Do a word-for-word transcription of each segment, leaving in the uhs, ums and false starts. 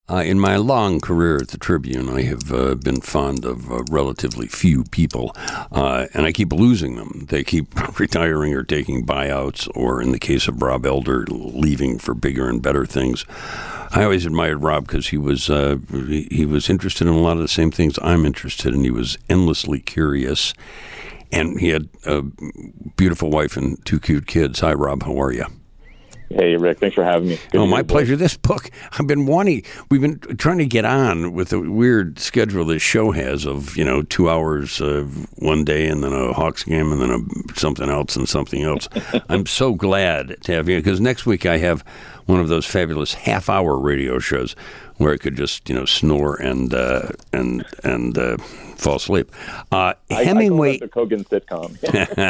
Uh, in my long career at the Tribune, I have uh, been fond of uh, relatively few people, uh, and I keep losing them. They keep retiring or taking buyouts, or in the case of Rob Elder, leaving for bigger and better things. I always admired Rob because he was uh, he, he was interested in a lot of the same things I'm interested in. He was endlessly curious, and he had a beautiful wife and two cute kids. Hi, Rob. How are you? Hey, Rick, thanks for having me. Good oh, my pleasure. This book, I've been wanting, we've been trying to get on with the weird schedule this show has of, you know, two hours uh, one day and then a Hawks game and then a, something else and something else. I'm so glad to have you, because next week I have one of those fabulous half-hour radio shows where I could just, you know, snore and uh, and and uh, fall asleep. Uh, I, Hemingway, I call that the Kogan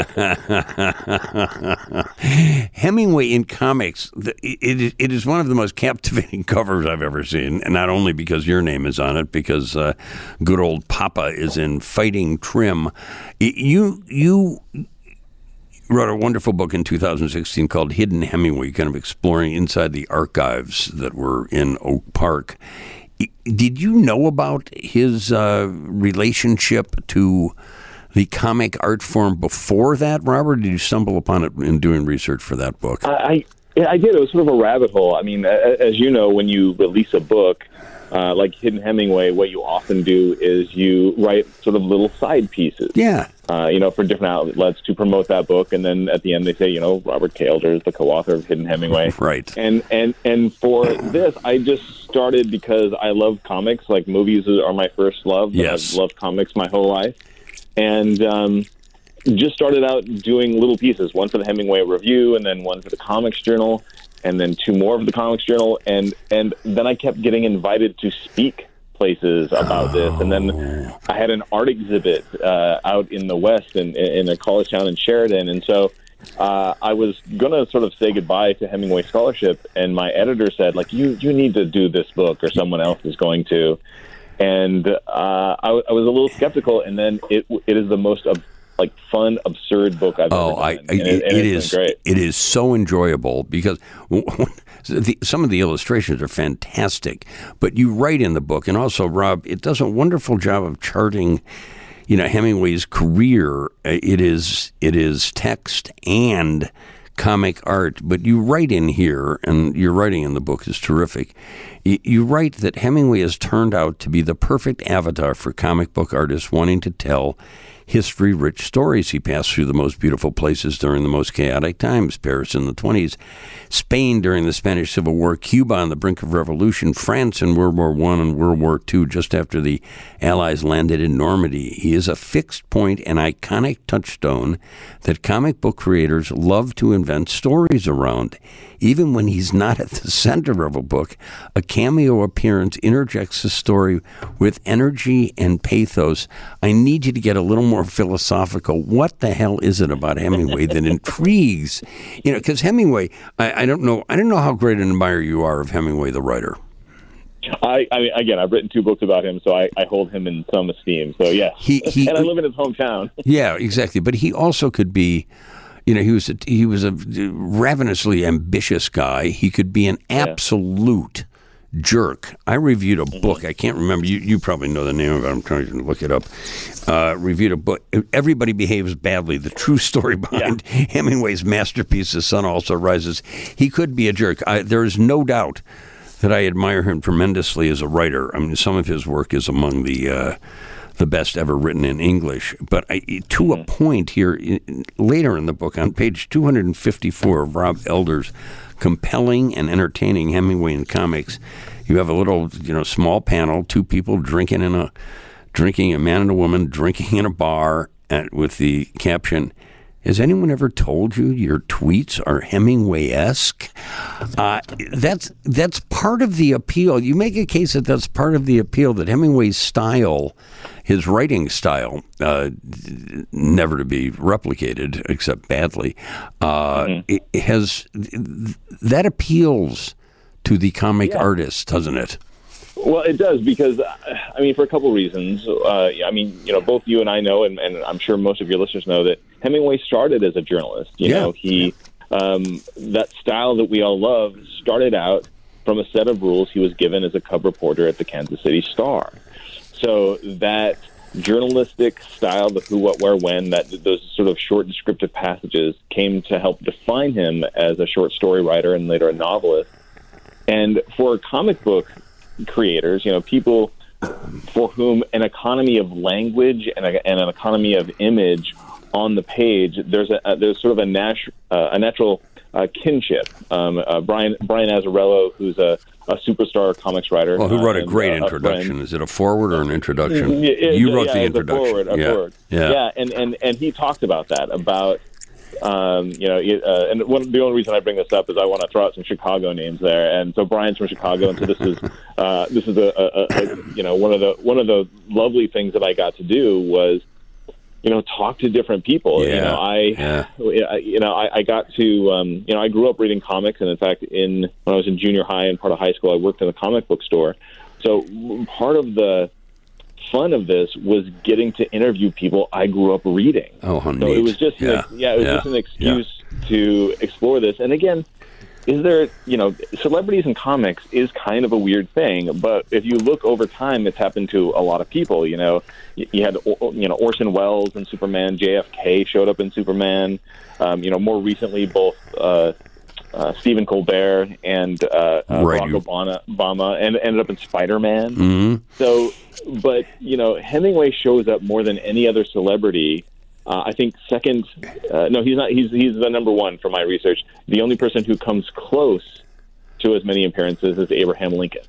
sitcom. Hemingway in comics, the, it it is one of the most captivating covers I've ever seen, and not only because your name is on it, because uh, good old Papa is in fighting trim. You you. wrote a wonderful book in two thousand sixteen called Hidden Hemingway, kind of exploring inside the archives that were in Oak Park. Did you know about his uh, relationship to the comic art form before that, Robert? Or did you stumble upon it in doing research for that book? I, I, I did. It was sort of a rabbit hole. I mean, as you know, when you release a book, Uh, like Hidden Hemingway, what you often do is you write sort of little side pieces. Yeah. Uh, you know, for different outlets to promote that book, and then at the end they say, you know, Robert K. Elder is the co-author of Hidden Hemingway. Right. And and and for this, I just started because I love comics. Like, movies are my first love. Yes. I've loved comics my whole life, and um, just started out doing little pieces. One for the Hemingway Review, and then one for the Comics Journal, and then two more of the Comics Journal, and and then I kept getting invited to speak places about this, and then I had an art exhibit uh, out in the West in, in a college town in Sheridan, and so uh, I was going to sort of say goodbye to Hemingway Scholarship, and my editor said, like, you, you need to do this book, or someone else is going to, and uh, I, I was a little skeptical, and then it it is the most ab- like fun, absurd book I've oh, ever done. I, and it, and it it's is been great. It is so enjoyable because the, some of the illustrations are fantastic. But you write in the book, and also Rob, it does a wonderful job of charting, you know, Hemingway's career. It is it is text and comic art, but you write in here, and your writing in the book is terrific. You, you write that Hemingway has turned out to be the perfect avatar for comic book artists wanting to tell history-rich stories. He passed through the most beautiful places during the most chaotic times: Paris in the twenties, Spain during the Spanish Civil War, Cuba on the brink of revolution, France in World War One and World War Two, just after the Allies landed in Normandy. He is a fixed point, an iconic touchstone that comic book creators love to invent stories around. Even when he's not at the center of a book, a cameo appearance interjects the story with energy and pathos. I need you to get a little more philosophical. What the hell is it about Hemingway that intrigues? You know, because Hemingway, I, I don't know, I don't know how great an admirer you are of Hemingway, the writer. I, I mean, again, I've written two books about him, so I, I hold him in some esteem. So, yes. He, he, and I live in his hometown. Yeah, exactly. But he also could be, you know, he was a, he was a ravenously ambitious guy. He could be an absolute yeah. jerk. I reviewed a book. I can't remember. You you probably know the name of it. I'm trying to look it up. Uh, reviewed a book. Everybody Behaves Badly. The true story behind yeah. Hemingway's masterpiece, The Sun Also Rises. He could be a jerk. I, there is no doubt that I admire him tremendously as a writer. I mean, some of his work is among the uh, the best ever written in English. But I, to mm-hmm. a point here, in, later in the book, on page two hundred fifty-four of Rob Elder's compelling and entertaining Hemingway in comics, you have a little, you know, small panel, two people drinking in a drinking, a man and a woman drinking in a bar, and with the caption, "Has anyone ever told you your tweets are Hemingway-esque?" Uh, that's that's part of the appeal. You make a case that that's part of the appeal, that Hemingway's style, his writing style, uh, never to be replicated except badly, uh, mm-hmm. it has that appeals to the comic yeah. artist, doesn't it? Well, it does, because, I mean, for a couple reasons. Uh, I mean, you know, both you and I know, and, and I'm sure most of your listeners know, that Hemingway started as a journalist. You yeah. know, he um, that style that we all love started out from a set of rules he was given as a cub reporter at the Kansas City Star. So that journalistic style, the who, what, where, when, that those sort of short descriptive passages came to help define him as a short story writer and later a novelist. And for comic book creators, you know, people for whom an economy of language and, a, and an economy of image on the page, there's a, a there's sort of a, nat- uh, a natural uh, kinship. Um, uh, Brian Brian Azzarello, who's a, a superstar comics writer. Well, who wrote uh, a great and, uh, introduction? Is it a forward or an introduction? Yeah, it, you wrote yeah, the introduction. A forward, a yeah. forward. yeah, yeah, and, and, and he talked about that, about Um, you know, uh, and one, the only reason I bring this up is I want to throw out some Chicago names there. And so Brian's from Chicago, and so this is uh, this is a, a, a you know one of the one of the lovely things that I got to do was, you know, talk to different people. Yeah. You know, I yeah. you know I, I got to um, you know I grew up reading comics, and in fact, in when I was in junior high and part of high school, I worked in a comic book store. So part of the fun of this was getting to interview people I grew up reading. Oh, how so neat. it was just yeah, an, yeah, it was yeah. just an excuse yeah. to explore this. And again, is there, you know, celebrities in comics is kind of a weird thing, but if you look over time, it's happened to a lot of people. You know, you had, you know, Orson Welles in Superman, J F K showed up in Superman. Um, you know, more recently, both uh, uh, Stephen Colbert and uh, uh, right. Barack Obama, Obama and ended up in Spider-Man. Mm-hmm. So, but, you know, Hemingway shows up more than any other celebrity. Uh, I think second, uh, no, he's not, he's, he's the number one for my research. The only person who comes close to as many appearances is Abraham Lincoln.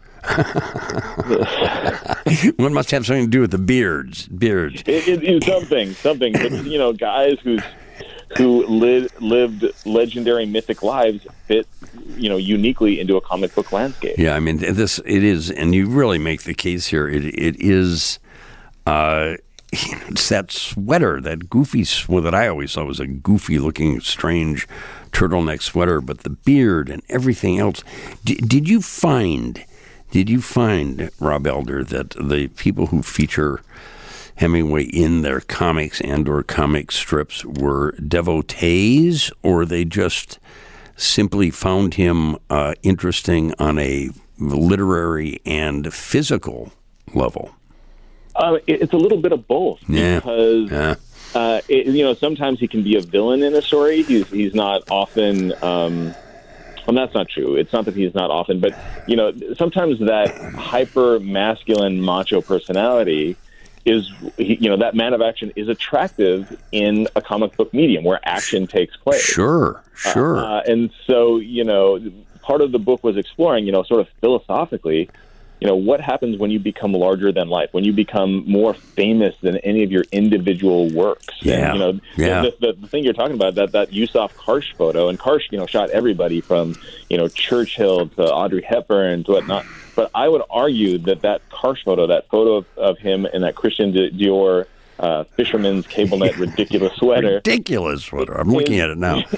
One must have something to do with the beards. Beards. It, it, it's something, something. But, you know, guys who's, who li- lived legendary mythic lives fit, you know, uniquely into a comic book landscape. Yeah, I mean, this, it is, and you really make the case here, it it is, uh, it's that sweater, that goofy sweater that I always thought was a goofy-looking, strange turtleneck sweater, but the beard and everything else. D- did you find, did you find, Rob Elder, that the people who feature Hemingway in their comics and or comic strips were devotees, or they just simply found him uh, interesting on a literary and physical level? Uh, it, it's a little bit of both. Yeah. Because, yeah. Uh, it, you know, sometimes he can be a villain in a story. He's, he's not often... Um, well, that's not true. It's not that he's not often, but, you know, sometimes that hyper-masculine macho personality is, you know, that man of action is attractive in a comic book medium where action takes place. Sure, sure. Uh, and so, you know, part of the book was exploring, you know, sort of philosophically, you know, what happens when you become larger than life, when you become more famous than any of your individual works. Yeah, and, you know, yeah. the, the, the thing you're talking about, that, that Yusuf Karsh photo, and Karsh, you know, shot everybody from, you know, Churchill to Audrey Hepburn to whatnot. But I would argue that that Karsh photo, that photo of, of him in that Christian Dior uh, fisherman's cable net ridiculous sweater. Ridiculous sweater. I'm looking is, at it now.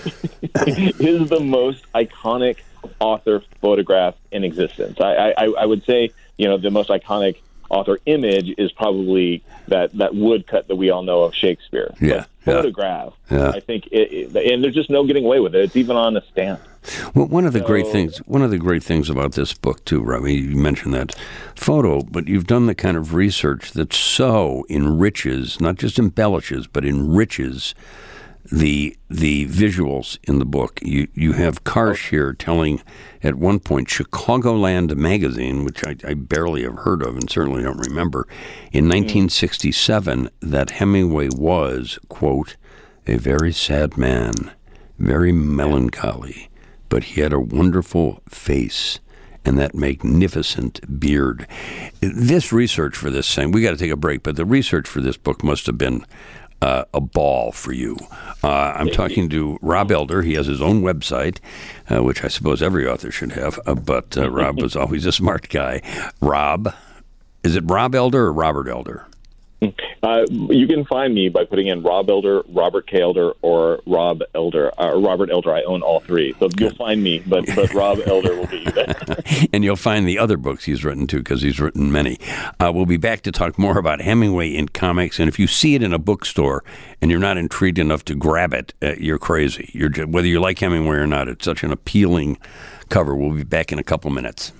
is the most iconic author photograph in existence. I, I, I would say, you know, the most iconic author image is probably that, that woodcut that we all know of Shakespeare. Yeah. But photograph, yeah. I think, it, it, and there's just no getting away with it. It's even on a stamp. Well, one of the so, great things, one of the great things about this book too, Robbie, you mentioned that photo, but you've done the kind of research that so enriches, not just embellishes, but enriches the the visuals in the book. You you have Karsh here telling at one point Chicagoland magazine, which I, I barely have heard of and certainly don't remember, in nineteen sixty-seven that Hemingway was, quote, a very sad man, very melancholy, but he had a wonderful face and that magnificent beard. This research for this thing, we got to take a break, but the research for this book must have been Uh, a ball for you. Uh, I'm talking to Rob Elder. He has his own website, uh, which I suppose every author should have, uh, but uh, Rob was always a smart guy. Rob, is it Rob Elder or Robert Elder? Uh, you can find me by putting in Rob Elder, Robert K. Elder, or Rob Elder, uh, Robert Elder. I own all three, so you'll find me. But but Rob Elder will get you there. And you'll find the other books he's written too, because he's written many. Uh, we'll be back to talk more about Hemingway in comics. And if you see it in a bookstore and you're not intrigued enough to grab it, uh, you're crazy. You're just, whether you like Hemingway or not, it's such an appealing cover. We'll be back in a couple minutes.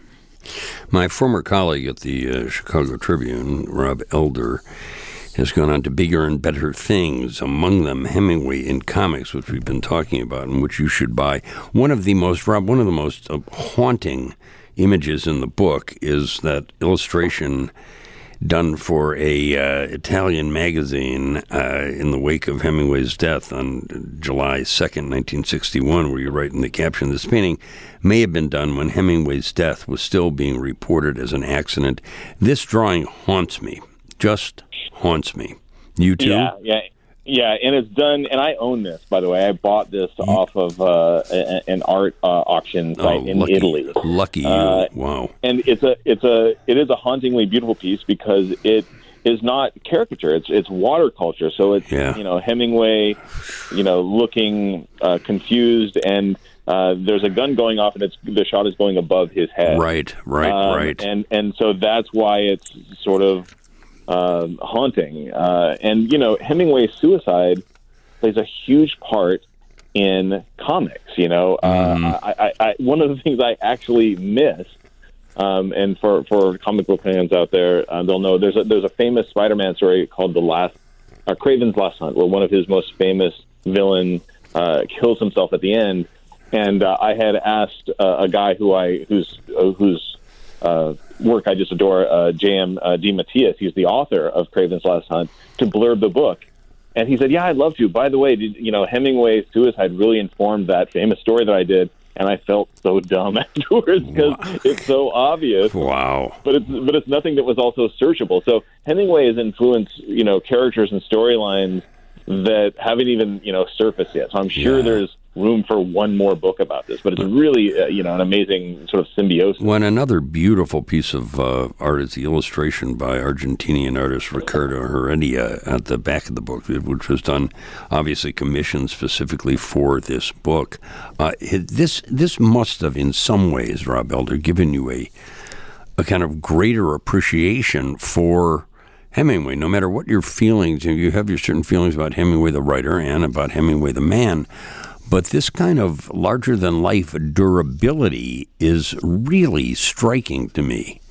My former colleague at the uh, Chicago Tribune, Rob Elder, has gone on to bigger and better things, among them Hemingway in comics, which we've been talking about and which you should buy. One of the most, Rob, one of the most uh, haunting images in the book is that illustration done for a uh, Italian magazine uh, in the wake of Hemingway's death on July second, nineteen sixty-one, where you write in the caption, "This painting may have been done when Hemingway's death was still being reported as an accident. This drawing haunts me, just haunts me." You too? Yeah, yeah. Yeah, and it's done, and I own this, by the way. I bought this mm. off of uh, a, an art uh, auction site oh, in lucky, Italy. Lucky you! Uh, wow. And it's a, it's a, it is a hauntingly beautiful piece because it is not caricature; it's it's watercolor. So it's yeah. you know Hemingway, you know, looking uh, confused, and uh, there's a gun going off, and it's the shot is going above his head. Right, right, um, right. And and so that's why it's sort of. Uh, haunting. Uh, and, you know, Hemingway's suicide plays a huge part in comics, you know. Mm. Uh, I, I, I, one of the things I actually missed, um, and for, for comic book fans out there, uh, they'll know there's a, there's a famous Spider-Man story called The Last, uh, Kraven's Last Hunt, where one of his most famous villain uh, kills himself at the end. And uh, I had asked uh, a guy who I who's uh, who's uh, work I just adore, uh, J M Uh, DeMatteis. He's the author of Kraven's Last Hunt, to blurb the book. And he said, yeah, I'd love to. By the way, did, you know, Hemingway's suicide really informed that famous story that I did. And I felt so dumb afterwards because wow. it's so obvious. Wow. But it's, but it's nothing that was also searchable. So Hemingway has influenced, you know, characters and storylines that haven't even, you know, surfaced yet. So I'm sure yeah. there's room for one more book about this, but it's really, uh, you know, an amazing sort of symbiosis. Well, another beautiful piece of uh, art is the illustration by Argentinian artist Ricardo Heredia at the back of the book, which was done, obviously commissioned specifically for this book. Uh, this this must have, in some ways, Rob Elder, given you a a kind of greater appreciation for Hemingway, no matter what your feelings, you have your certain feelings about Hemingway the writer and about Hemingway the man, but this kind of larger-than-life durability is really striking to me.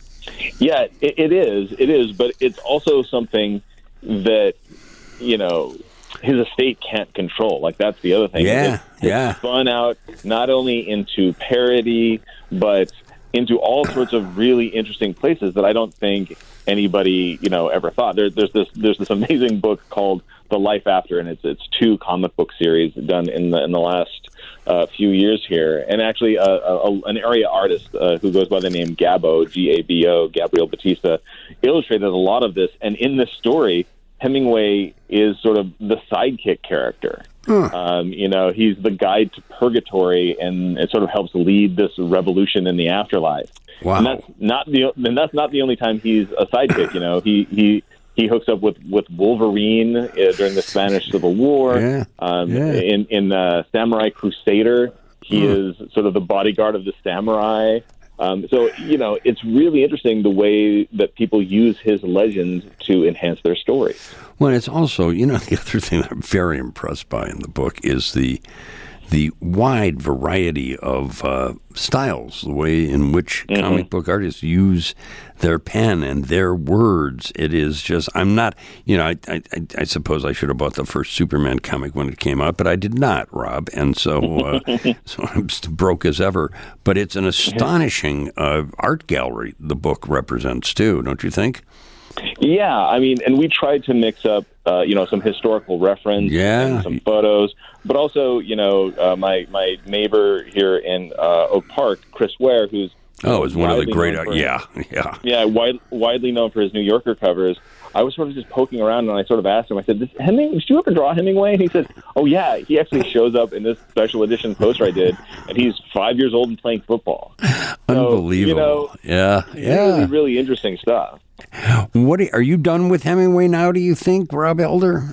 Yeah, it, it is. It is, but it's also something that, you know, his estate can't control. Like, that's the other thing. Yeah, it, yeah. It's spun out not only into parody, but into all sorts of really interesting places that I don't think anybody, you know, ever thought. There, there's this there's this amazing book called The Life After, and it's it's two comic book series done in the in the last uh, few years here. And actually, uh, a, an area artist uh, who goes by the name Gabo, G A B O, Gabriel Batista, illustrated a lot of this. And in this story, Hemingway is sort of the sidekick character. Huh. Um, you know, he's the guide to purgatory, and it sort of helps lead this revolution in the afterlife. Wow. And that's not the and that's not the only time he's a sidekick. You know, he he. He hooks up with, with Wolverine uh, during the Spanish Civil War. Yeah. Um, yeah. In in uh, Samurai Crusader, he mm. is sort of the bodyguard of the samurai. Um, so, you know, it's really interesting the way that people use his legends to enhance their stories. Well, it's also, you know, the other thing that I'm very impressed by in the book is the the wide variety of uh, styles, the way in which mm-hmm. comic book artists use their pen and their words. It is just, I'm not, you know, I, I, I suppose I should have bought the first Superman comic when it came out, but I did not, Rob, and so uh, so I'm just broke as ever. But it's an astonishing uh, art gallery the book represents, too, don't you think? Yeah, I mean, and we tried to mix up, uh, you know, some historical reference, yeah. and some photos, but also, you know, uh, my my neighbor here in uh, Oak Park, Chris Ware, who's oh, is one of the great, for, yeah, yeah, yeah, wide, widely known for his New Yorker covers. I was sort of just poking around, and I sort of asked him. I said, "This Hemingway, did you ever draw Hemingway?" And he said, "Oh yeah, he actually shows up in this special edition poster I did, and he's five years old and playing football." Unbelievable. So, you know, yeah, yeah, really, really interesting stuff. What are you done with Hemingway now, do you think, Rob Elder?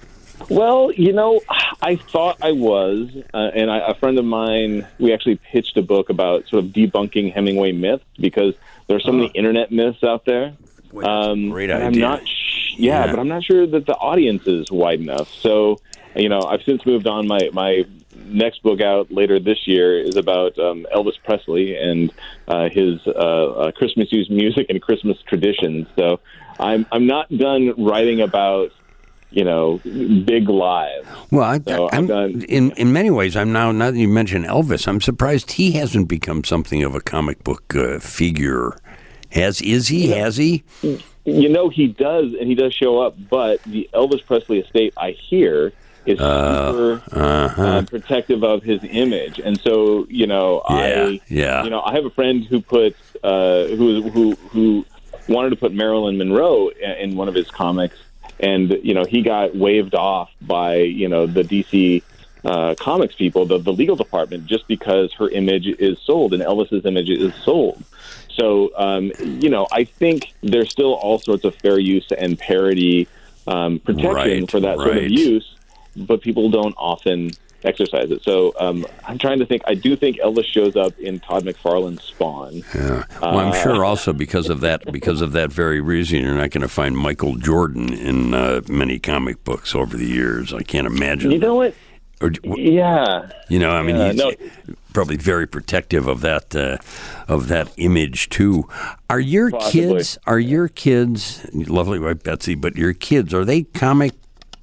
Well, you know, I thought I was, uh, and I, a friend of mine, we actually pitched a book about sort of debunking Hemingway myths because there are so many internet myths out there. Wait, um, great I'm idea. not sh- yeah, Yeah. but I'm not sure that the audience is wide enough. So, you know, I've since moved on. My, my next book out later this year is about um, Elvis Presley and uh, his uh, uh, Christmas music and Christmas traditions. So I'm I'm not done writing about, you know, big lives. Well, I, So I'm, I'm done. in in many ways, I'm now, now that you mention Elvis, I'm surprised he hasn't become something of a comic book uh, figure. Has is he? Yeah. Has he? You know, he does, and he does show up, but the Elvis Presley estate, I hear, is Uh, super uh-huh. uh, protective of his image. And so, you know, Yeah, I yeah. you know, I have a friend who put uh, who who who wanted to put Marilyn Monroe in one of his comics, and you know, he got waved off by, you know, the D C uh, comics people, the, the legal department, just because her image is sold and Elvis's image is sold. So, um, you know, I think there's still all sorts of fair use and parody um, protection Right, for that sort right. of use, but people don't often exercise it. So um, I'm trying to think. I do think Elvis shows up in Todd McFarlane's Spawn. Yeah. Well, I'm sure also because of that, because of that very reason, you're not going to find Michael Jordan in uh, many comic books over the years. I can't imagine. You know what? Or, Yeah. you know, I mean, Yeah, he's no. probably very protective of that uh, of that image too. Are your Possibly. kids? Are your kids? Lovely wife Betsy, but your kids, are they comic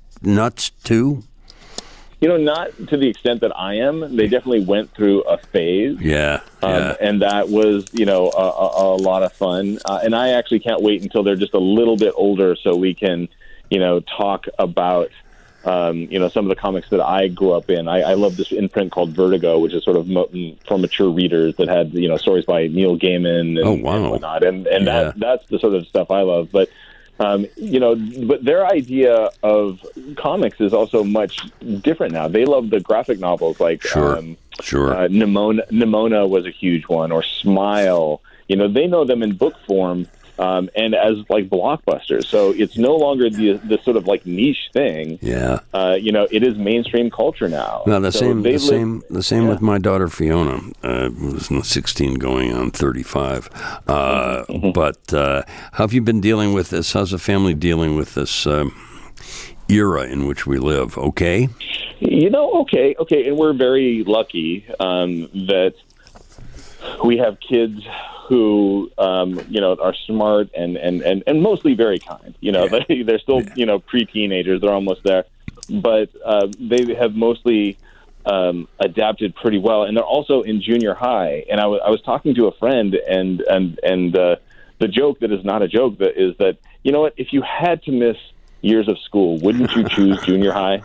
nuts too? You know, not to the extent that I am. They definitely went through a phase. Yeah, Um, yeah. And that was, you know, a, a, a lot of fun. Uh, and I actually can't wait until they're just a little bit older so we can, you know, talk about, um, you know, some of the comics that I grew up in. I, I love this imprint called Vertigo, which is sort of mo- for mature readers that had, you know, stories by Neil Gaiman and, Oh, wow. and whatnot. And, and Yeah. that, that's the sort of stuff I love. But, um, you know, but their idea of comics is also much different now. They love the graphic novels like Sure, um, sure. uh, Nimona, Nimona was a huge one, or Smile. You know, they know them in book form um, and as like blockbusters. So it's no longer the the sort of like niche thing. Yeah. Uh, you know, it is mainstream culture now. No, the So same, they the live- same, the same yeah. with my daughter Fiona, uh, who's sixteen, going on thirty-five. Uh, Mm-hmm. But uh, how have you been dealing with this? How's the family dealing with this um, era in which we live? Okay. You know, okay, okay, and we're very lucky um, that we have kids who, um, you know, are smart and, and, and, and mostly very kind. You know, Yeah. they, they're still, Yeah. you know, pre-teenagers. They're almost there. But uh, they have mostly um, adapted pretty well. And they're also in junior high. And I, w- I was talking to a friend, and, and, and uh, the joke that is not a joke that is that, you know what, if you had to miss years of school, wouldn't you choose junior high?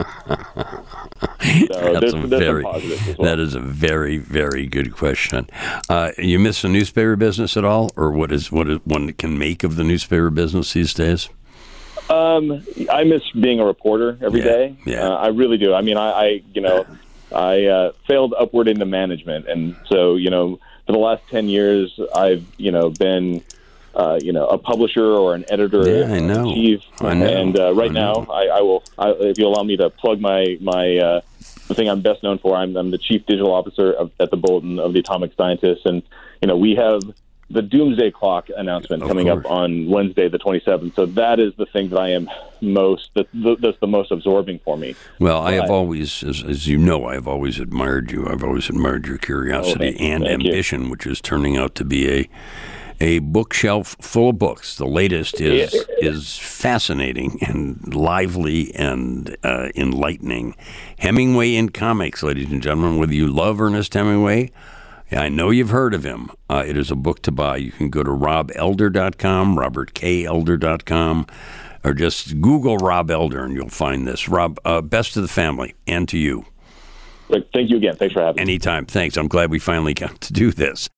So That's there's, a there's very, some positives as well. that is a very, very good question. Uh, you miss the newspaper business at all, or what is what is one can make of the newspaper business these days? Um, I miss being a reporter every Yeah, day. yeah. Uh, I really do. I mean, I, I you know, I uh, failed upward into management, and so you know, for the last ten years, I've you know been. Uh, you know, a publisher or an editor Yeah, I know. in chief. I know. And uh, right I now, know. I, I will. I, if you allow me to plug my my uh, the thing I'm best known for, I'm, I'm the chief digital officer of, at the Bulletin of the Atomic Scientists, and you know, we have the Doomsday Clock announcement Of coming course. up on Wednesday, the twenty-seventh. So that is the thing that I am most that, that's the most absorbing for me. Well, I have But- always, as, as you know, I have always admired you. I've always admired your curiosity Oh, thank- and thank you. ambition, which is turning out to be a a bookshelf full of books. The latest is is fascinating and lively and uh, enlightening. Hemingway in Comics, ladies and gentlemen. Whether you love Ernest Hemingway, I know you've heard of him. Uh, it is a book to buy. You can go to rob elder dot com, robert k elder dot com, or just Google Rob Elder and you'll find this. Rob, uh, best to the family and to you. Like, thank you again. Thanks for having me. Anytime. Thanks. I'm glad we finally got to do this.